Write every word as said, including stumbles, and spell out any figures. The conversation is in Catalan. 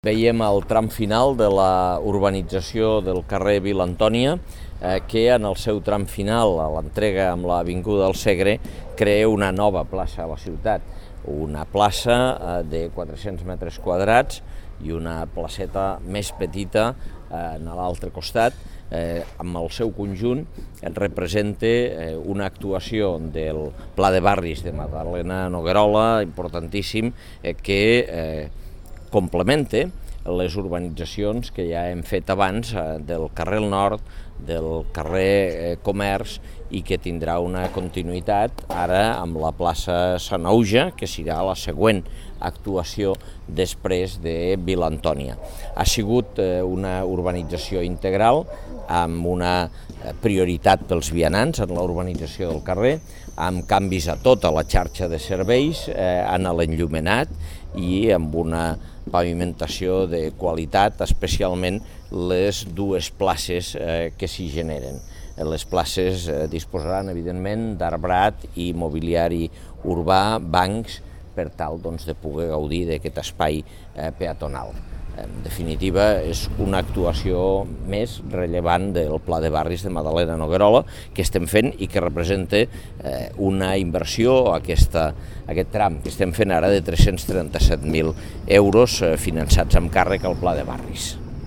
Veiem el tram final de la urbanització del carrer Vila Antònia, eh, que en el seu tram final, a l'entrega amb l'avinguda del Segre, crea una nova plaça a la ciutat, una plaça eh, de quatre-cents metres quadrats i una placeta més petita eh, en l'altre costat, eh, amb el seu conjunt representa eh, una actuació del Pla de Barris de Madalena Noguerola, importantíssim, eh, que eh, complementa les urbanitzacions que ja hem fet abans eh, del carrer Nord, del carrer eh, Comerç, i que tindrà una continuïtat ara amb la plaça Sanauja, que serà la següent actuació després de Vila Antònia. Ha sigut eh, una urbanització integral amb una prioritat pels vianants en la urbanització del carrer, amb canvis a tota la xarxa de serveis, eh, en l'enllumenat i amb una pavimentació de qualitat, especialment les dues places eh, que s'hi generen. Les places eh, disposaran, evidentment, d'arbrat i mobiliari urbà, bancs, per tal doncs, de poder gaudir d'aquest espai eh, peatonal. En definitiva, és una actuació més rellevant del Pla de Barris de Madalena Noguerola que estem fent i que representa eh, una inversió, aquesta, aquest tram que estem fent ara de tres-cents trenta-set mil euros eh, finançats amb càrrec al Pla de Barris.